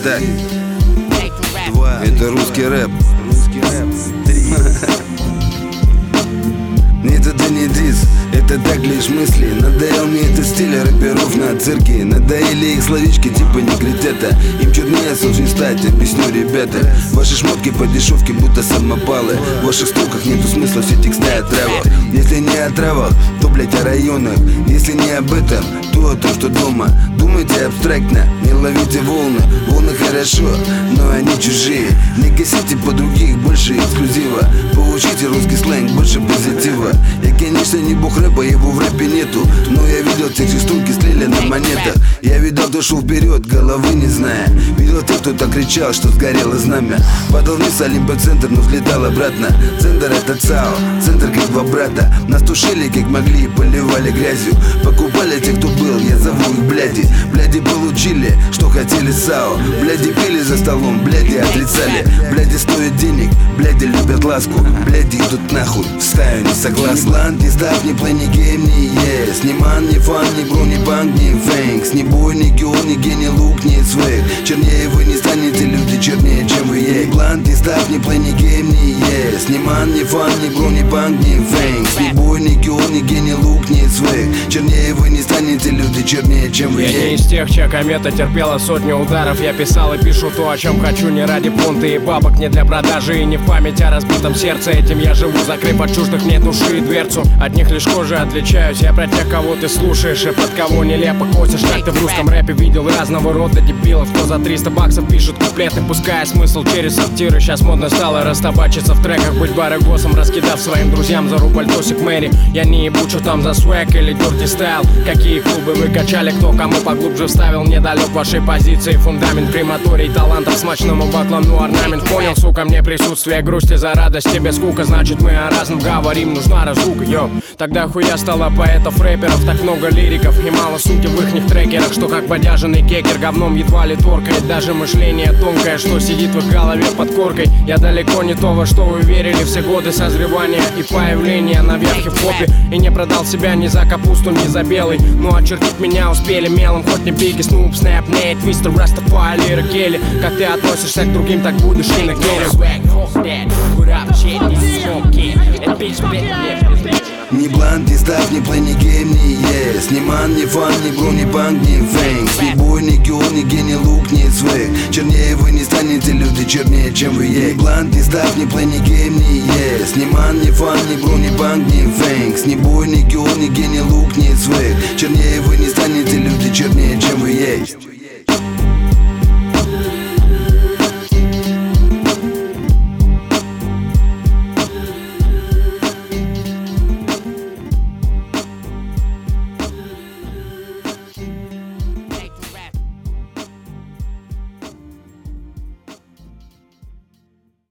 так. Это русский рэп. Нет, это не дис, это так лишь мысли. Надоел мне этот стиль рэперов на цирке. Надоели их словечки типа негритета. Им чернее сложно стать, объясню, ребята. Ваши шмотки по дешевке будто самопалы. В ваших строках нету смысла, все тексты о травах. Если не о травах, то блять о районах. Если не об этом, то о том, что дома. Думайте абстрактно, не ловите волны. Волны хорошо, но они чужие. Не гасите по других, больше эксклюзива. Получите русский сленг, больше позитива. Я, конечно, не бог рэпа, его в рэпе нету. Но я видел тех, чьи струнки слили на монетах. Я видел, кто шел вперед, головы не зная. Видел тех, кто так кричал, что сгорело знамя. Падал вниз Олимпо-центр, но взлетал обратно. Центр это ЦАО, центр как два брата. Нас тушили как могли и поливали грязью. Покупали тех, кто был, я зову их бляди. Бляди получили, что хотели САО. Бляди пили за столом, бляди отрицали. Бляди стоят денег, бляди любят ласку. Бляди идут нахуй, в стаю не согласны. Блант, не став, не плей, ни гейм, ни ес. Ни ман, ни фан, ни бро, ни банк, ни фэнкс. Ни бой, ни геол, ни гений, лук, ни свек. Чернее вы не станете, люди чернее, чем вы есть. Блант, не став, не плей, ни гейм, ни ес. Ни ман, ни фан, ни бро, ни банк, ни фэнкс. Ни бой, ни геол, ни гений, лук, ни свек. Чернее вы не станете, люди чернее, чем вы есть. Я не из тех, чья комета терпела сотни ударов. Я писал и пишу то, о чем хочу, не ради пункта и бабок, не для продажи и не в память о разбитом сердце. Этим я живу, закрыв от чуждых мне души и дверцу. От них лишь кожей отличаюсь. Я про тех, кого ты слушаешь и под кого нелепо косишь. Как ты в русском рэпе видел разного рода дебилов, кто за 300 баксов пишет куплеты, пуская смысл через сортиры. Сейчас модно стало растабачиться в треках, быть барыгосом, раскидав своим друзьям за рубль тосик Мэри. Я не ебу, что там за свэк или дёрти стайл. Какие клубы вы качали, кто кому поглубже вставил. Недалек вашей позиции, фундамент, крематорий талантов, смачному баклану орнамент. Понял, сука, мне присутствие грусти за радость, тебе скука. Значит мы о разном говорим, нужна разлука, йо. Тогда хуя стало поэтов, рэперов, так много лириков и мало сути в ихних трекерах, что как бодяженный кекер говном едва ли торкает. Даже мышление тонкое, что сидит в их голове под коркой. Я далеко не то, во что вы верили все годы созревания и появления на верхе в попе. И не продал себя ни за капусту, ни за белый. Ну очертить меня успели мелом, хоть не Бигги, Снуп, Снэп, Нейт, Мистер Растафари, Лира Келли. Как ты относишься к другим, так будешь и на келе. Ни блант, ни став, ни плей, ни гейм, ни ес. Ни ман, ни фан, ни бро, ни банк, ни фэнкс. Ни бой, ни геол, ни гений, лук, ни свек. Чернее вы не станете, люди чернее, чем вы есть. Ни блант, ни став, ни плей, ни гейм, ни ес. Ни ман, ни фан, ни бро, ни банк, ни фэнкс. Ни бой, ни геол, ни гений, лук, ни свек. Чернее вы не станете, люди чернее, чем